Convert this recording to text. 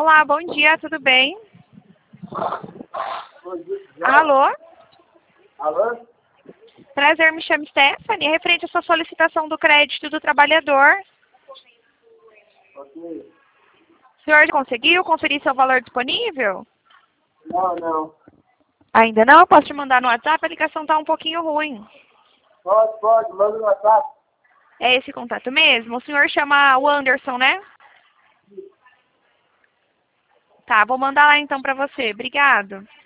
Olá, bom dia, tudo bem? Bom dia. Alô? Alô? Prazer, me chamo Stephanie, referente à sua solicitação do crédito do trabalhador. Ok. O senhor conseguiu conferir seu valor disponível? Não. Ainda não? Posso te mandar no WhatsApp? A ligação está um pouquinho ruim. Pode, manda no WhatsApp. É esse contato mesmo? O senhor chama o Anderson, né? Tá, vou mandar lá então para você. Obrigado.